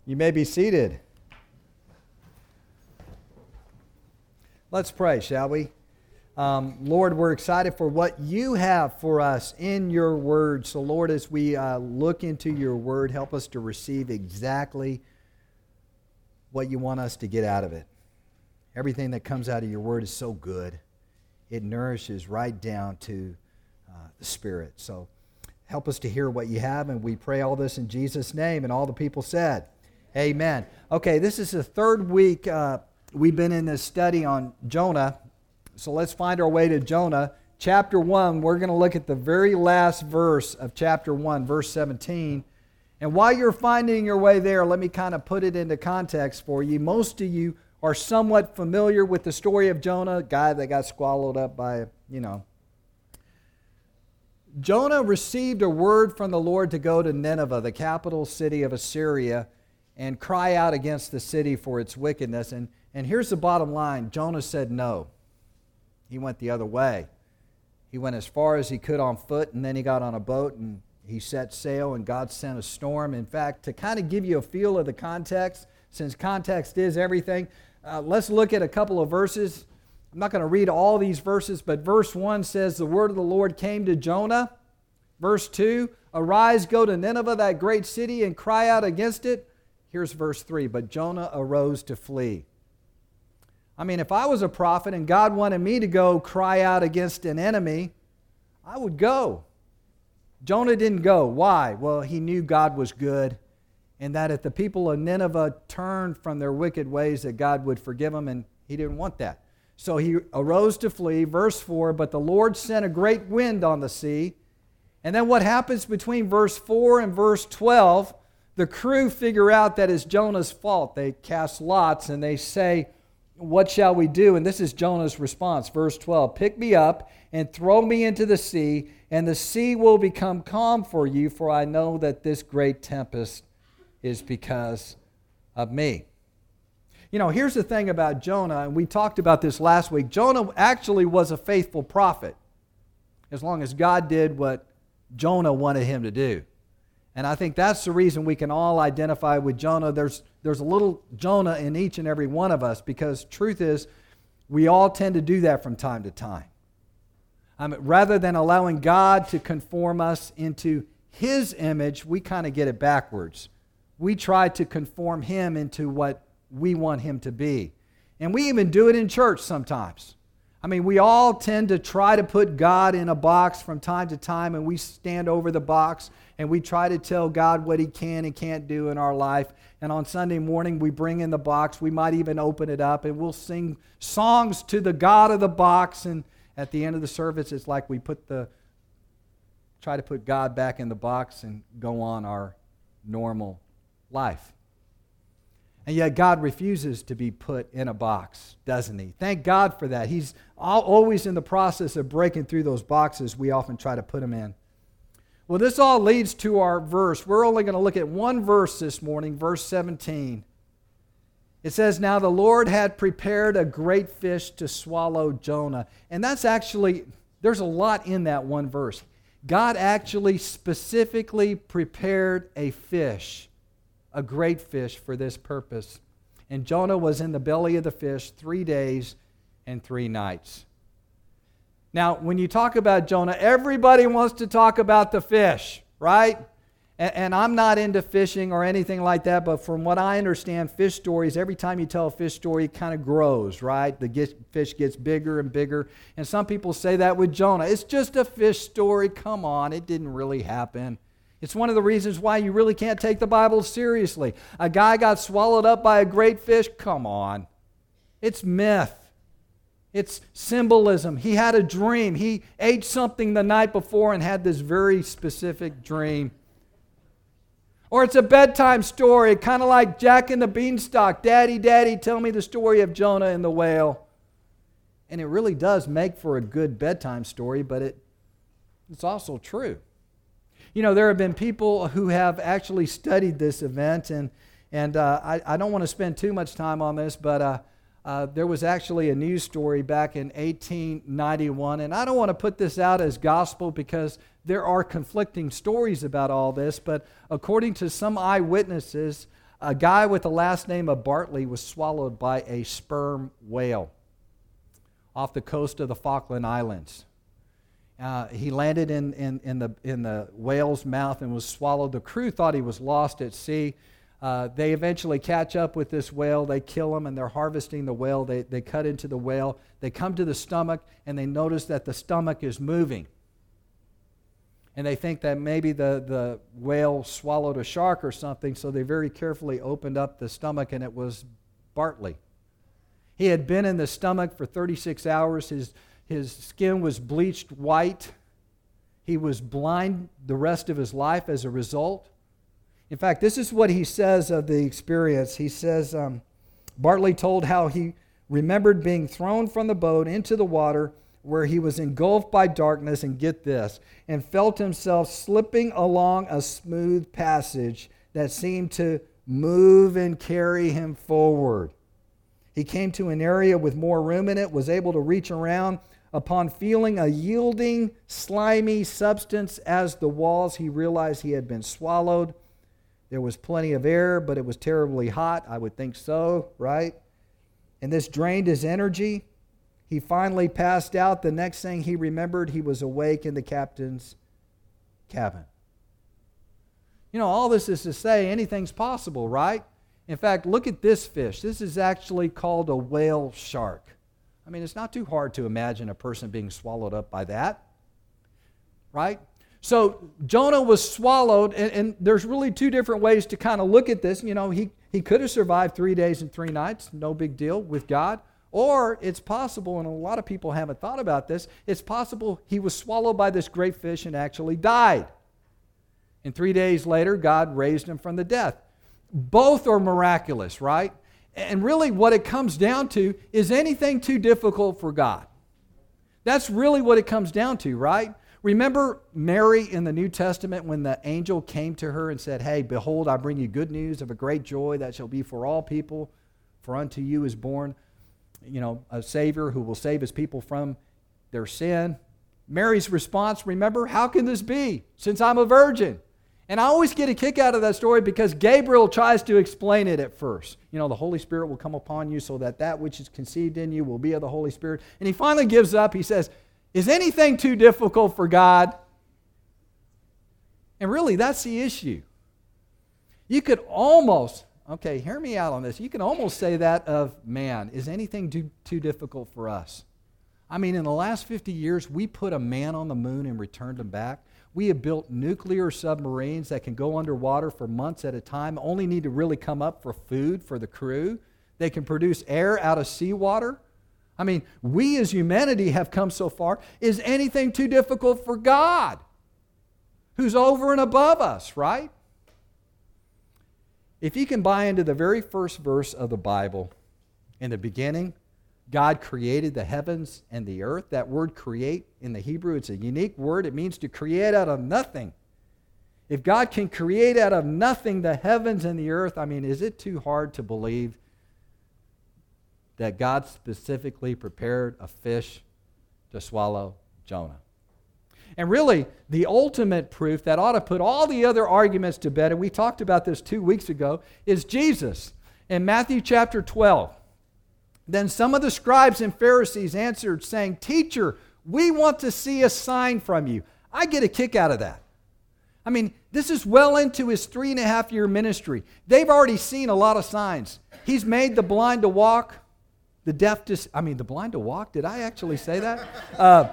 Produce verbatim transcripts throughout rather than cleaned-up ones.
You may be seated. Let's pray, shall we? Um, Lord, we're excited for what you have for us in your word. So, Lord, as we uh, look into your word, help us to receive exactly what you want us to get out of it. Everything that comes out of your word is so good. It nourishes right down to uh, the Spirit. So, help us to hear what you have, and we pray all this in Jesus' name. And all the people said, amen. Okay, this is the third week uh, we've been in this study on Jonah. So let's find our way to Jonah. Chapter one, we're going to look at the very last verse of chapter one, verse seventeen. And while you're finding your way there, let me kind of put it into context for you. Most of you are somewhat familiar with the story of Jonah, a guy that got swallowed up by, you know. Jonah received a word from the Lord to go to Nineveh, the capital city of Assyria, and cry out against the city for its wickedness. And, and here's the bottom line. Jonah said no. He went the other way. He went as far as he could on foot, and then he got on a boat, and he set sail, and God sent a storm. In fact, to kind of give you a feel of the context, since context is everything, uh, let's look at a couple of verses. I'm not going to read all these verses, but verse one says, the word of the Lord came to Jonah. Verse two, arise, go to Nineveh, that great city, and cry out against it. Here's verse three, but Jonah arose to flee. I mean, if I was a prophet and God wanted me to go cry out against an enemy, I would go. Jonah didn't go. Why? Well, he knew God was good, and that if the people of Nineveh turned from their wicked ways, that God would forgive them, and he didn't want that. So he arose to flee. Verse four, but the Lord sent a great wind on the sea. And then what happens between verse four and verse twelve? The crew figure out that it's Jonah's fault. They cast lots and they say, what shall we do? And this is Jonah's response. Verse twelve, pick me up and throw me into the sea, and the sea will become calm for you, for I know that this great tempest is because of me. You know, here's the thing about Jonah, and we talked about this last week. Jonah actually was a faithful prophet, as long as God did what Jonah wanted him to do. And I think that's the reason we can all identify with Jonah. There's, there's a little Jonah in each and every one of us, because truth is, we all tend to do that from time to time. I mean, rather than allowing God to conform us into His image, we kind of get it backwards. We try to conform Him into what we want Him to be. And we even do it in church sometimes. I mean, we all tend to try to put God in a box from time to time, and we stand over the box and we try to tell God what He can and can't do in our life. And on Sunday morning, we bring in the box. We might even open it up, and we'll sing songs to the God of the box. And at the end of the service, it's like we put the try to put God back in the box and go on our normal life. And yet God refuses to be put in a box, doesn't He? Thank God for that. He's always in the process of breaking through those boxes we often try to put Him in. Well, this all leads to our verse. We're only going to look at one verse this morning, verse seventeen. It says, now the Lord had prepared a great fish to swallow Jonah. And that's actually, there's a lot in that one verse. God actually specifically prepared a fish, a great fish, for this purpose. And Jonah was in the belly of the fish three days and three nights. Now, when you talk about Jonah, everybody wants to talk about the fish, right? And, and I'm not into fishing or anything like that, but from what I understand, fish stories, every time you tell a fish story, it kind of grows, right? The get, fish gets bigger and bigger. And some people say that with Jonah. It's just a fish story. Come on, it didn't really happen. It's one of the reasons why you really can't take the Bible seriously. A guy got swallowed up by a great fish? Come on. It's myth. It's symbolism. He had a dream. He ate something the night before and had this very specific dream. Or it's a bedtime story, kind of like Jack and the Beanstalk. Daddy, Daddy, tell me the story of Jonah and the whale. And it really does make for a good bedtime story, but it, it's also true. You know, there have been people who have actually studied this event, and, and uh, I, I don't want to spend too much time on this, but uh, uh, there was actually a news story back in eighteen ninety-one, and I don't want to put this out as gospel because there are conflicting stories about all this, but according to some eyewitnesses, a guy with the last name of Bartley was swallowed by a sperm whale off the coast of the Falkland Islands. Uh, he landed in, in, in, the, in the whale's mouth and was swallowed. The crew thought he was lost at sea. Uh, they eventually catch up with this whale. They kill him, and they're harvesting the whale. They, they cut into the whale. They come to the stomach, and they notice that the stomach is moving. And they think that maybe the, the whale swallowed a shark or something, so they very carefully opened up the stomach, and it was Bartley. He had been in the stomach for thirty-six hours. His, his skin was bleached white. He was blind the rest of his life as a result. In fact, this is what he says of the experience. He says, um, Bartley told how he remembered being thrown from the boat into the water where he was engulfed by darkness, and get this, and felt himself slipping along a smooth passage that seemed to move and carry him forward. He came to an area with more room in it, was able to reach around. Upon feeling a yielding, slimy substance as the walls, he realized he had been swallowed. There was plenty of air, but it was terribly hot. I would think so, right? And this drained his energy. He finally passed out. The next thing he remembered, he was awake in the captain's cabin. You know, all this is to say anything's possible, right? In fact, look at this fish. This is actually called a whale shark. I mean, it's not too hard to imagine a person being swallowed up by that, right? So Jonah was swallowed, and, and there's really two different ways to kind of look at this. You know, he, he could have survived three days and three nights, no big deal, with God. Or it's possible, and a lot of people haven't thought about this, it's possible he was swallowed by this great fish and actually died. And three days later, God raised him from the death. Both are miraculous, right? And really what it comes down to is anything too difficult for God. That's really what it comes down to, right? Remember Mary in the New Testament when the angel came to her and said, hey, behold, I bring you good news of a great joy that shall be for all people. For unto you is born, you know, a Savior who will save his people from their sin. Mary's response, remember, how can this be since I'm a virgin? And I always get a kick out of that story because Gabriel tries to explain it at first. You know, the Holy Spirit will come upon you so that that which is conceived in you will be of the Holy Spirit. And he finally gives up. He says, is anything too difficult for God? And really, that's the issue. You could almost, okay, hear me out on this. You can almost say that of man. Is anything too, too difficult for us? I mean, in the last fifty years, we put a man on the moon and returned him back. We have built nuclear submarines that can go underwater for months at a time, only need to really come up for food for the crew. They can produce air out of seawater. I mean, we as humanity have come so far. Is anything too difficult for God, who's over and above us, right? If you can buy into the very first verse of the Bible, in the beginning, God created the heavens and the earth. That word create in the Hebrew, it's a unique word. It means to create out of nothing. If God can create out of nothing the heavens and the earth, I mean, is it too hard to believe that God specifically prepared a fish to swallow Jonah? And really, the ultimate proof that ought to put all the other arguments to bed, and we talked about this two weeks ago, is Jesus. In Matthew chapter twelve, then some of the scribes and Pharisees answered, saying, Teacher, we want to see a sign from you. I get a kick out of that. I mean, this is well into his three and a half year ministry. They've already seen a lot of signs. He's made the blind to walk, the deaf to, I mean, the blind to walk? Did I actually say that? Uh,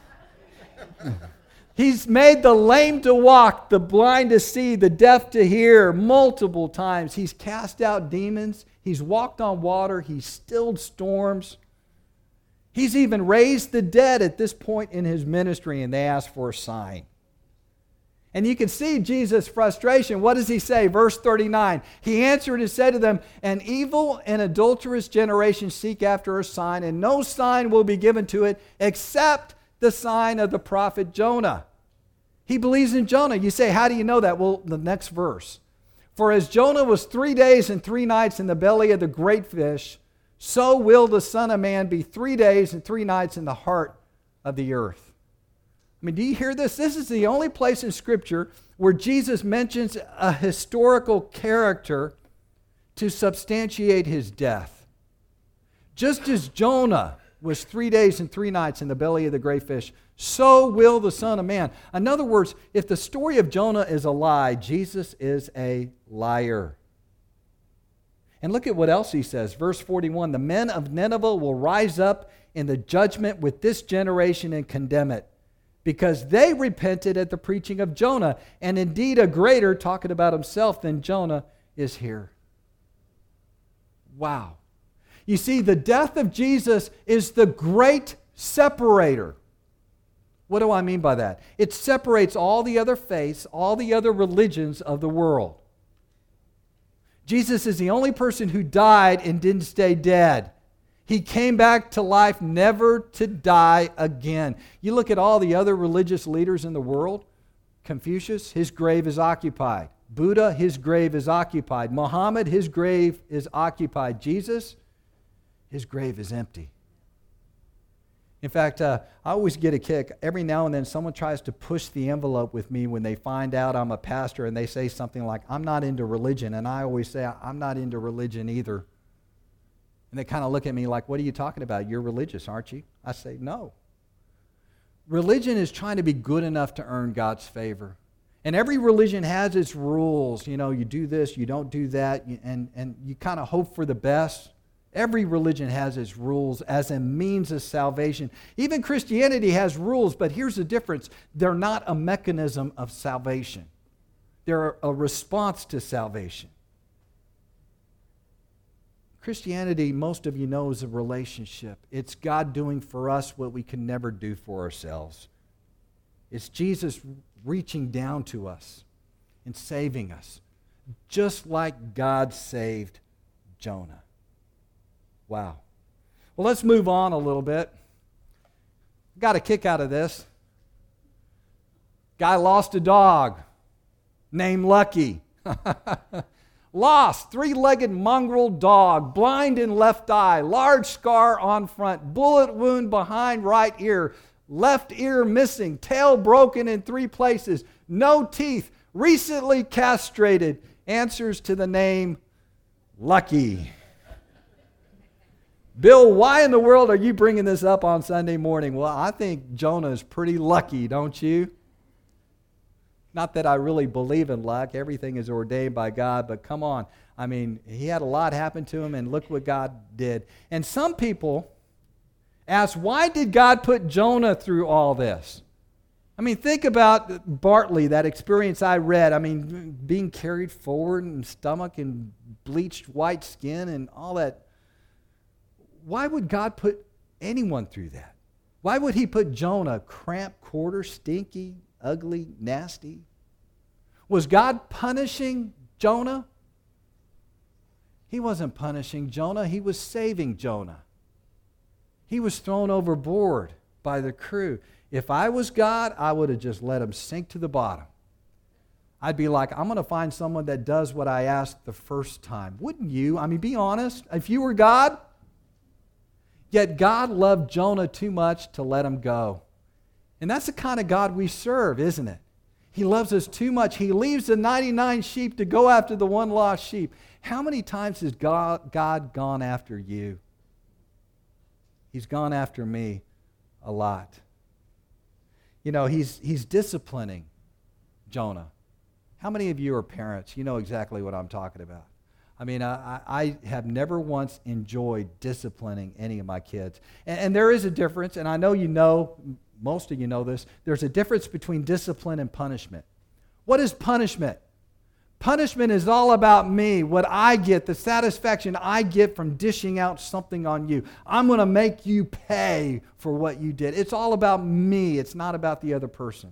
he's made the lame to walk, the blind to see, the deaf to hear multiple times. He's cast out demons. He's walked on water. He's stilled storms. He's even raised the dead at this point in his ministry, and they ask for a sign. And you can see Jesus' frustration. What does he say? Verse thirty-nine. He answered and said to them, An evil and adulterous generation seek after a sign, and no sign will be given to it except the sign of the prophet Jonah. He believes in Jonah. You say, how do you know that? Well, the next verse. For as Jonah was three days and three nights in the belly of the great fish, so will the Son of Man be three days and three nights in the heart of the earth. I mean, do you hear this? This is the only place in Scripture where Jesus mentions a historical character to substantiate his death. Just as Jonah was three days and three nights in the belly of the great fish, so will the Son of Man. In other words, if the story of Jonah is a lie, Jesus is a liar. And look at what else he says. Verse forty-one, the men of Nineveh will rise up in the judgment with this generation and condemn it, because they repented at the preaching of Jonah. And indeed a greater, talking about himself, than Jonah is here. Wow. You see, the death of Jesus is the great separator. What do I mean by that? It separates all the other faiths, all the other religions of the world. Jesus is the only person who died and didn't stay dead. He came back to life never to die again. You look at all the other religious leaders in the world. Confucius, his grave is occupied. Buddha, his grave is occupied. Muhammad, his grave is occupied. Jesus, his grave is empty. In fact, uh, I always get a kick. Every now and then someone tries to push the envelope with me when they find out I'm a pastor and they say something like, I'm not into religion. And I always say, I'm not into religion either. And they kind of look at me like, what are you talking about? You're religious, aren't you? I say, no. Religion is trying to be good enough to earn God's favor. And every religion has its rules. You know, you do this, you don't do that, and, and you kind of hope for the best. Every religion has its rules as a means of salvation. Even Christianity has rules, but here's the difference. They're not a mechanism of salvation. They're a response to salvation. Christianity, most of you know, is a relationship. It's God doing for us what we can never do for ourselves. It's Jesus reaching down to us and saving us, just like God saved Jonah. Wow. Well, let's move on a little bit. Got a kick out of this. Guy lost a dog named Lucky. Lost, three-legged mongrel dog, blind in left eye, large scar on front, bullet wound behind right ear, left ear missing, tail broken in three places, no teeth, recently castrated, answers to the name Lucky. Bill, why in the world are you bringing this up on Sunday morning? Well, I think Jonah is pretty lucky, don't you? Not that I really believe in luck. Everything is ordained by God, but come on. I mean, he had a lot happen to him, and look what God did. And some people ask, why did God put Jonah through all this? I mean, think about Bartley, that experience I read. I mean, being carried forward and stomach and bleached white skin and all that. Why would God put anyone through that? Why would he put Jonah, cramped quarter, stinky, ugly, nasty? Was God punishing Jonah? He wasn't punishing Jonah. He was saving Jonah. He was thrown overboard by the crew. If I was God, I would have just let him sink to the bottom. I'd be like, I'm going to find someone that does what I asked the first time. Wouldn't you? I mean, be honest. If you were God, yet God loved Jonah too much to let him go. And that's the kind of God we serve, isn't it? He loves us too much. He leaves the ninety-nine sheep to go after the one lost sheep. How many times has God, God gone after you? He's gone after me a lot. You know, he's, he's disciplining Jonah. How many of you are parents? You know exactly what I'm talking about. I mean, I, I have never once enjoyed disciplining any of my kids. And, and there is a difference, and I know you know, most of you know this, there's a difference between discipline and punishment. What is punishment? Punishment is all about me, what I get, the satisfaction I get from dishing out something on you. I'm going to make you pay for what you did. It's all about me. It's not about the other person.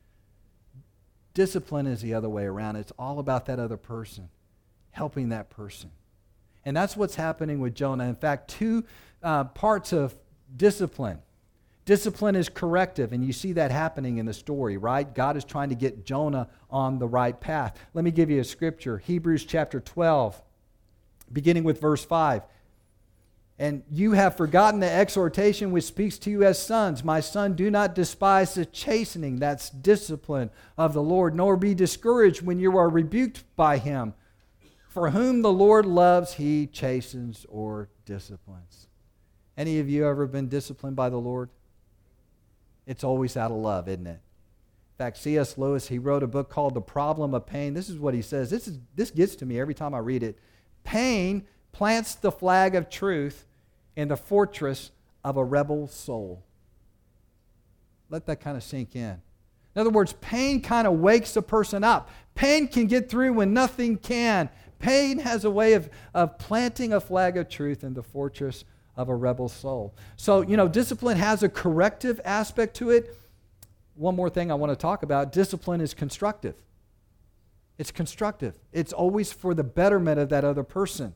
Discipline is the other way around. It's all about that other person. Helping that person. And that's what's happening with Jonah. In fact, two uh, parts of discipline. Discipline is corrective, and you see that happening in the story, right? God is trying to get Jonah on the right path. Let me give you a scripture. Hebrews chapter twelve, beginning with verse five. And you have forgotten the exhortation which speaks to you as sons. My son, do not despise the chastening, that's discipline of the Lord, nor be discouraged when you are rebuked by him. For whom the Lord loves, he chastens or disciplines. Any of you ever been disciplined by the Lord? It's always out of love, isn't it? In fact, C S Lewis, he wrote a book called The Problem of Pain. This is what he says. This is this gets to me every time I read it. Pain plants the flag of truth in the fortress of a rebel soul. Let that kind of sink in. In other words, pain kind of wakes a person up. Pain can get through when nothing can. Pain has a way of, of planting a flag of truth in the fortress of a rebel soul. So, you know, discipline has a corrective aspect to it. One more thing I want to talk about, discipline is constructive. It's constructive. It's always for the betterment of that other person.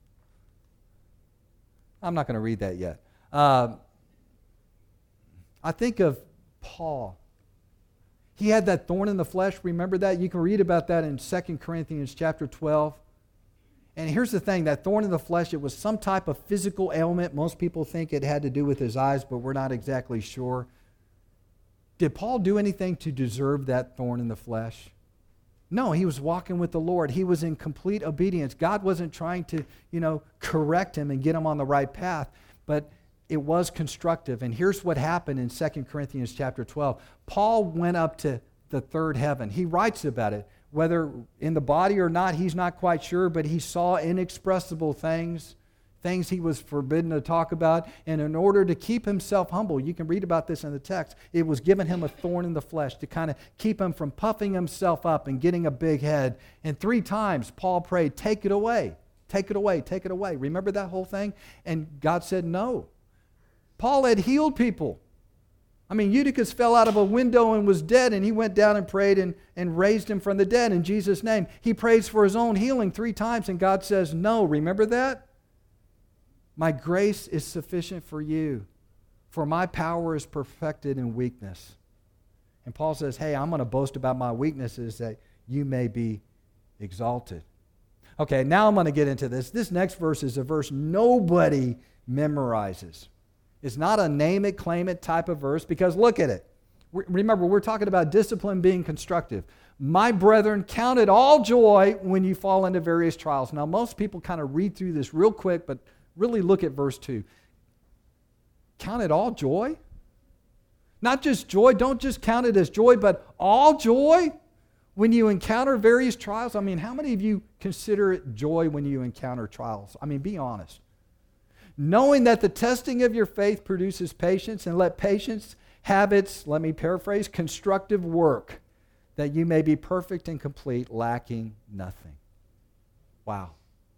I'm not going to read that yet. Uh, I think of Paul. He had that thorn in the flesh. Remember that? You can read about that in Second Corinthians chapter twelve. And here's the thing, that thorn in the flesh, it was some type of physical ailment. Most people think it had to do with his eyes, but we're not exactly sure. Did Paul do anything to deserve that thorn in the flesh? No, he was walking with the Lord. He was in complete obedience. God wasn't trying to, you know, correct him and get him on the right path, but it was constructive. And here's what happened in Second Corinthians chapter twelve. Paul went up to the third heaven. He writes about it. Whether in the body or not, he's not quite sure, but he saw inexpressible things, things he was forbidden to talk about. And in order to keep himself humble, you can read about this in the text, it was giving him a thorn in the flesh to kind of keep him from puffing himself up and getting a big head. And three times Paul prayed, take it away, take it away, take it away. Remember that whole thing? And God said no. Paul had healed people. I mean, Eutychus fell out of a window and was dead, and he went down and prayed and, and raised him from the dead in Jesus' name. He prays for his own healing three times, and God says, no. Remember that? My grace is sufficient for you, for my power is perfected in weakness. And Paul says, hey, I'm going to boast about my weaknesses that you may be exalted. Okay, now I'm going to get into this. This next verse is a verse nobody memorizes. It's not a name it, claim it type of verse, because look at it. Remember, we're talking about discipline being constructive. My brethren, count it all joy when you fall into various trials. Now, most people kind of read through this real quick, but really look at verse two. Count it all joy? Not just joy. Don't just count it as joy, but all joy when you encounter various trials. I mean, how many of you consider it joy when you encounter trials? I mean, be honest. Knowing that the testing of your faith produces patience, and let patience have its, let me paraphrase, constructive work, that you may be perfect and complete, lacking nothing. Wow.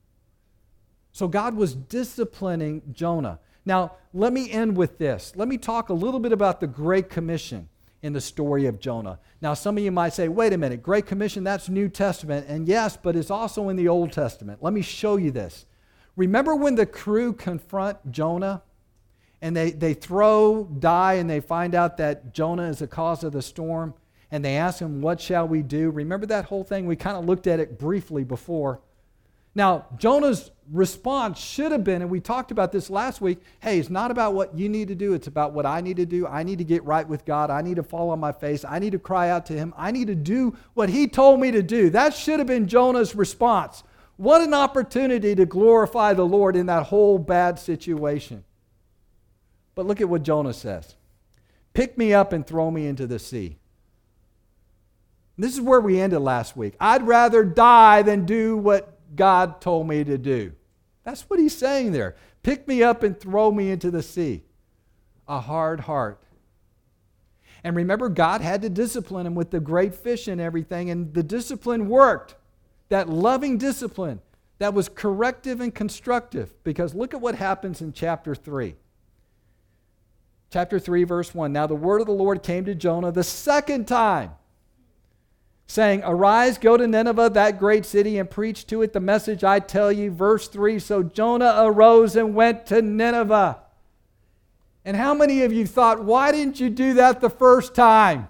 So God was disciplining Jonah. Now, let me end with this. Let me talk a little bit about the Great Commission in the story of Jonah. Now, some of you might say, wait a minute, Great Commission, that's New Testament. And yes, but it's also in the Old Testament. Let me show you this. Remember when the crew confront Jonah and they, they throw dye and they find out that Jonah is the cause of the storm, and they ask him, what shall we do? Remember that whole thing? We kind of looked at it briefly before. Now, Jonah's response should have been, and we talked about this last week, hey, it's not about what you need to do, it's about what I need to do. I need to get right with God. I need to fall on my face. I need to cry out to him. I need to do what he told me to do. That should have been Jonah's response. What an opportunity to glorify the Lord in that whole bad situation. But look at what Jonah says. Pick me up and throw me into the sea. This is where we ended last week. I'd rather die than do what God told me to do. That's what he's saying there. Pick me up and throw me into the sea. A hard heart. And remember, God had to discipline him with the great fish and everything, and the discipline worked. That loving discipline that was corrective and constructive. Because look at what happens in chapter three. Chapter three, verse one. Now the word of the Lord came to Jonah the second time, saying, arise, go to Nineveh, that great city, and preach to it the message I tell you. Verse three, so Jonah arose and went to Nineveh. And how many of you thought, why didn't you do that the first time?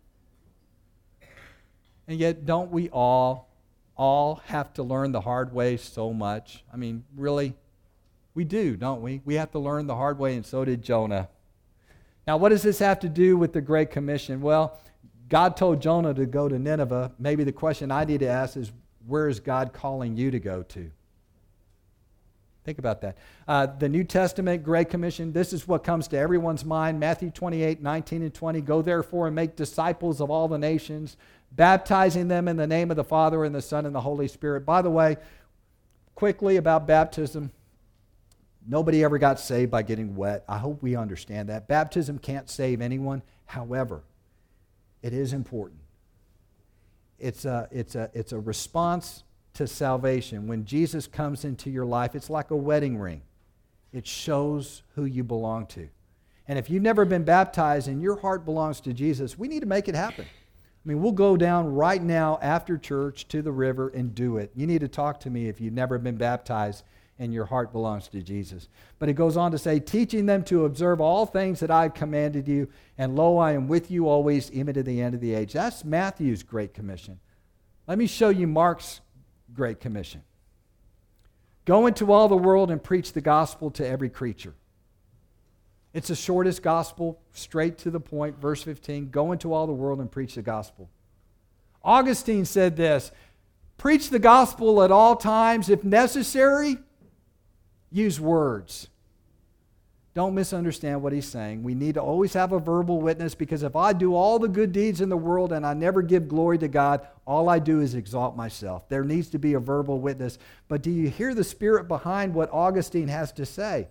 And yet, don't we all all have to learn the hard way so much? I mean, really, we do, don't we? We have to learn the hard way, and so did Jonah. Now, what does this have to do with the Great Commission? Well, God told Jonah to go to Nineveh. Maybe the question I need to ask is, Where is God calling you to go to? Think about that. Uh, the New Testament, Great Commission, this is what comes to everyone's mind. Matthew twenty-eight, nineteen and twenty. Go therefore and make disciples of all the nations, baptizing them in the name of the Father and the Son and the Holy Spirit. By the way, quickly about baptism, nobody ever got saved by getting wet. I hope we understand that. Baptism can't save anyone. However, it is important. It's a, it's a, it's a response to salvation. When Jesus comes into your life, it's like a wedding ring. It shows who you belong to. And if you've never been baptized and your heart belongs to Jesus, we need to make it happen. I mean, we'll go down right now after church to the river and do it. You need to talk to me if you've never been baptized and your heart belongs to Jesus. But it goes on to say, teaching them to observe all things that I've commanded you, and lo, I am with you always, even to the end of the age. That's Matthew's Great Commission. Let me show you Mark's Great Commission. Go into all the world and preach the gospel to every creature. It's the shortest gospel, straight to the point, verse fifteen. Go into all the world and preach the gospel. Augustine said this, preach the gospel at all times. If necessary, use words. Don't misunderstand what he's saying. We need to always have a verbal witness, because if I do all the good deeds in the world and I never give glory to God, all I do is exalt myself. There needs to be a verbal witness. But do you hear the spirit behind what Augustine has to say?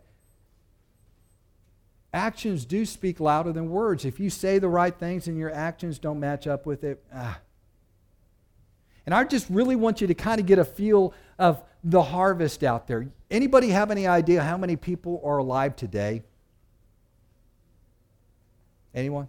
Actions do speak louder than words. If you say the right things and your actions don't match up with it, ah. And I just really want you to kind of get a feel of the harvest out there. Anybody have any idea how many people are alive today? Anyone?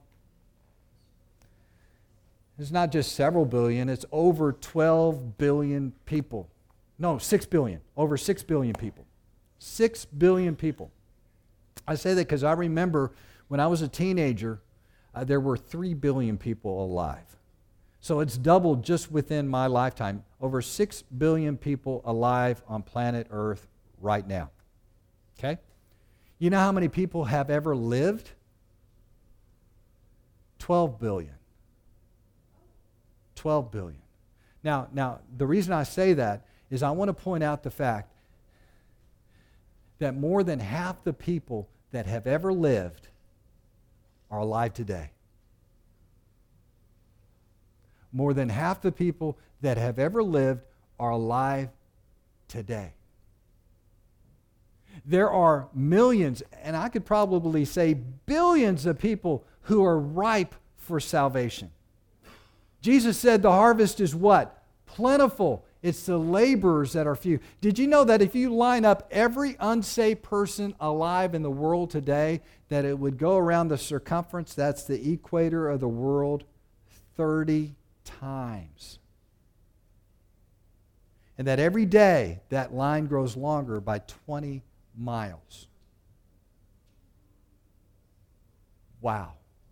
It's not just several billion, it's over twelve billion people. No, six billion. Over six billion people. six billion people. I say that because I remember when I was a teenager, uh, there were three billion people alive. So it's doubled just within my lifetime. Over six billion people alive on planet Earth right now. Okay? You know how many people have ever lived? twelve billion. twelve billion. Now, now, the reason I say that is I want to point out the fact that more than half the people that have ever lived are alive today. More than half the people that have ever lived are alive today. There are millions, and I could probably say billions of people who are ripe for salvation. Jesus said the harvest is what? Plentiful. It's the laborers that are few. Did you know that if you line up every unsaved person alive in the world today, that it would go around the circumference, that's the equator of the world, thirty times. And that every day that line grows longer by twenty miles. Wow.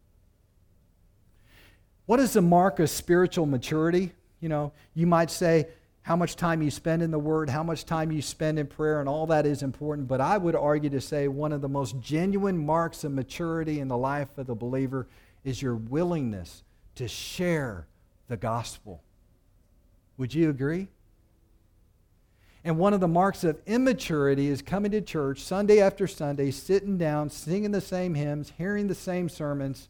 What is the mark of spiritual maturity? You know, you might say how much time you spend in the Word, how much time you spend in prayer, and all that is important. But I would argue to say one of the most genuine marks of maturity in the life of the believer is your willingness to share the gospel. Would you agree? And one of the marks of immaturity is coming to church Sunday after Sunday, sitting down, singing the same hymns, hearing the same sermons.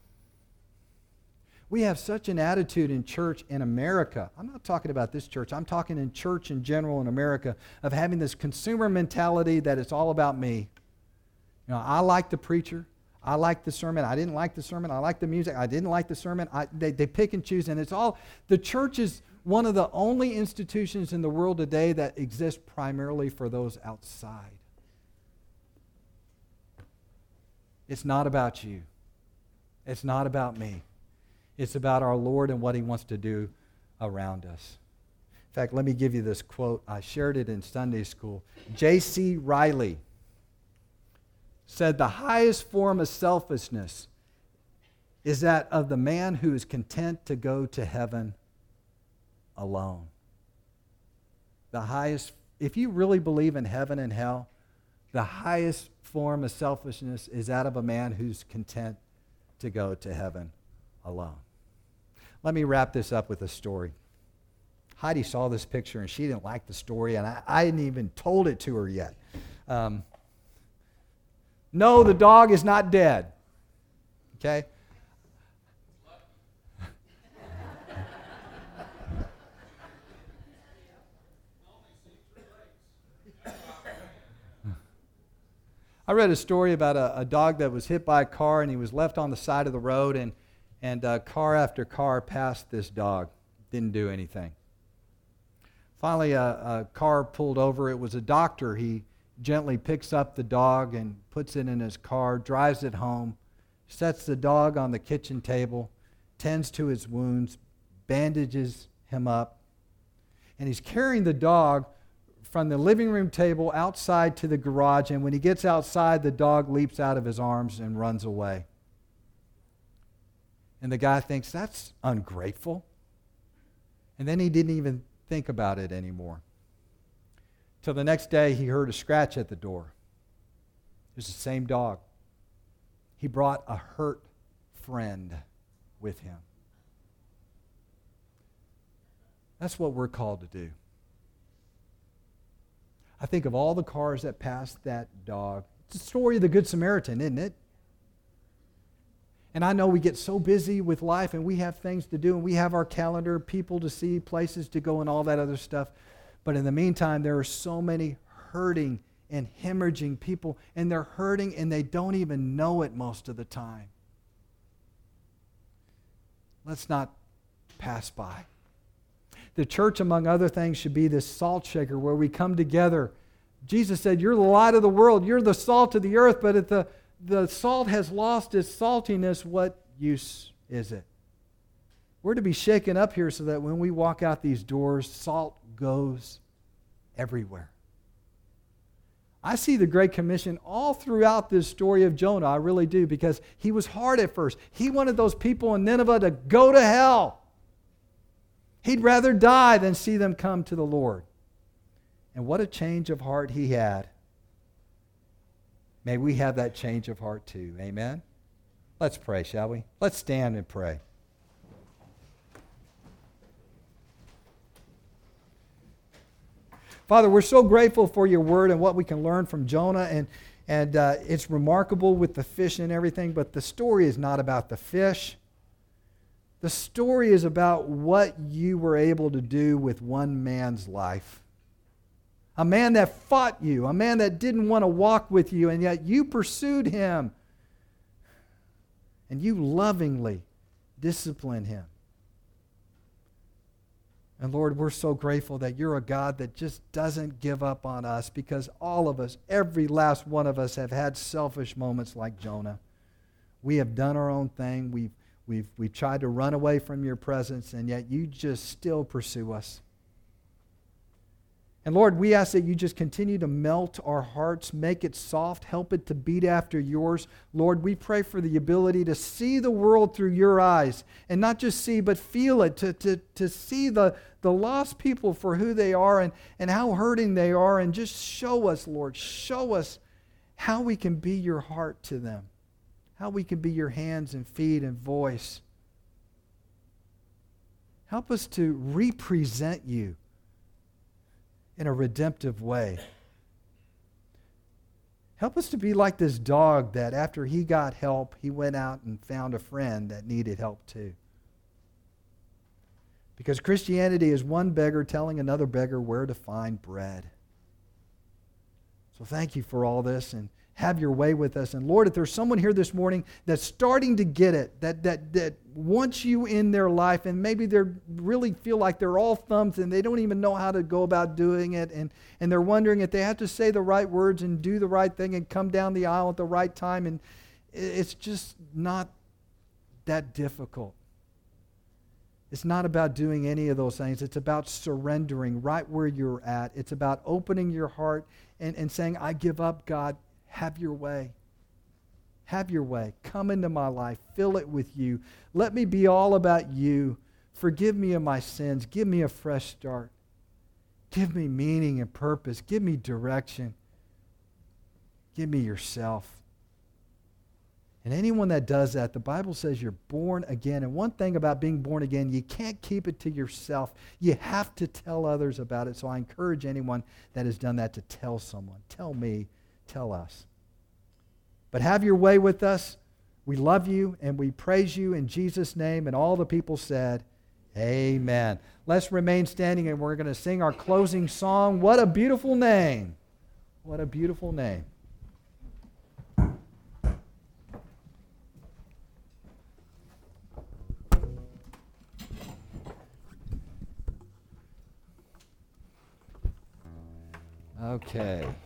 We have such an attitude in church in America. I'm not talking about this church. I'm talking in church in general in America of having this consumer mentality that it's all about me. You know, I like the preacher. I like the sermon. I didn't like the sermon. I like the music. I didn't like the sermon. I, they, they pick and choose, and it's all. The church is one of the only institutions in the world today that exists primarily for those outside. It's not about you. It's not about me. It's about our Lord and what He wants to do around us. In fact, let me give you this quote. I shared it in Sunday school. J C Riley said, the highest form of selfishness is that of the man who is content to go to heaven alone. The highest, if you really believe in heaven and hell, the highest form of selfishness is that of a man who's content to go to heaven alone. Let me wrap this up with a story. Heidi saw this picture and she didn't like the story, and I, I hadn't even told it to her yet. Um, no, the dog is not dead. Okay? I read a story about a, a dog that was hit by a car, and he was left on the side of the road, and, and uh, car after car passed this dog. Didn't do anything. Finally, a, a car pulled over. It was a doctor. He gently picks up the dog and puts it in his car, drives it home, sets the dog on the kitchen table, tends to his wounds, bandages him up, and he's carrying the dog from the living room table outside to the garage, and when he gets outside, the dog leaps out of his arms and runs away. And the guy thinks, that's ungrateful. And then he didn't even think about it anymore. Till the next day, he heard a scratch at the door. It was the same dog. He brought a hurt friend with him. That's what we're called to do. I think of all the cars that passed that dog. It's the story of the Good Samaritan, isn't it? And I know we get so busy with life and we have things to do and we have our calendar, people to see, places to go and all that other stuff. But in the meantime, there are so many hurting and hemorrhaging people, and they're hurting and they don't even know it most of the time. Let's not pass by. The church, among other things, should be this salt shaker where we come together. Jesus said, you're the light of the world. You're the salt of the earth. But if the, the salt has lost its saltiness, what use is it? We're to be shaken up here so that when we walk out these doors, salt goes everywhere. I see the Great Commission all throughout this story of Jonah. I really do, because he was hard at first. He wanted those people in Nineveh to go to hell. He'd rather die than see them come to the Lord. And what a change of heart he had. May we have that change of heart too. Amen? Let's pray, shall we? Let's stand and pray. Father, we're so grateful for your word and what we can learn from Jonah. And, and uh, it's remarkable with the fish and everything, but the story is not about the fish. The story is about what you were able to do with one man's life. A man that fought you, a man that didn't want to walk with you, and yet you pursued him. And you lovingly disciplined him. And Lord, we're so grateful that you're a God that just doesn't give up on us, because all of us, every last one of us, have had selfish moments like Jonah. We have done our own thing. We've We've, we've tried to run away from your presence, and yet you just still pursue us. And Lord, we ask that you just continue to melt our hearts, make it soft, help it to beat after yours. Lord, we pray for the ability to see the world through your eyes, and not just see, but feel it, to, to, to see the, the lost people for who they are and, and how hurting they are, and just show us, Lord, show us how we can be your heart to them. How we can be your hands and feet and voice. Help us to represent you in a redemptive way. Help us to be like this dog that after he got help, he went out and found a friend that needed help too. Because Christianity is one beggar telling another beggar where to find bread. So thank you for all this, and have your way with us. And Lord, if there's someone here this morning that's starting to get it, that that that wants you in their life, and maybe they really feel like they're all thumbs and they don't even know how to go about doing it, and, and they're wondering if they have to say the right words and do the right thing and come down the aisle at the right time, and it's just not that difficult. It's not about doing any of those things. It's about surrendering right where you're at. It's about opening your heart and, and saying, I give up, God. Have your way. Have your way. Come into my life. Fill it with you. Let me be all about you. Forgive me of my sins. Give me a fresh start. Give me meaning and purpose. Give me direction. Give me yourself. And anyone that does that, the Bible says you're born again. And one thing about being born again, you can't keep it to yourself. You have to tell others about it. So I encourage anyone that has done that to tell someone. Tell me, tell us. But have your way with us. We love you and we praise you in Jesus' name. And all the people said, amen. Let's remain standing and we're going to sing our closing song. What a beautiful name. What a beautiful name. Okay.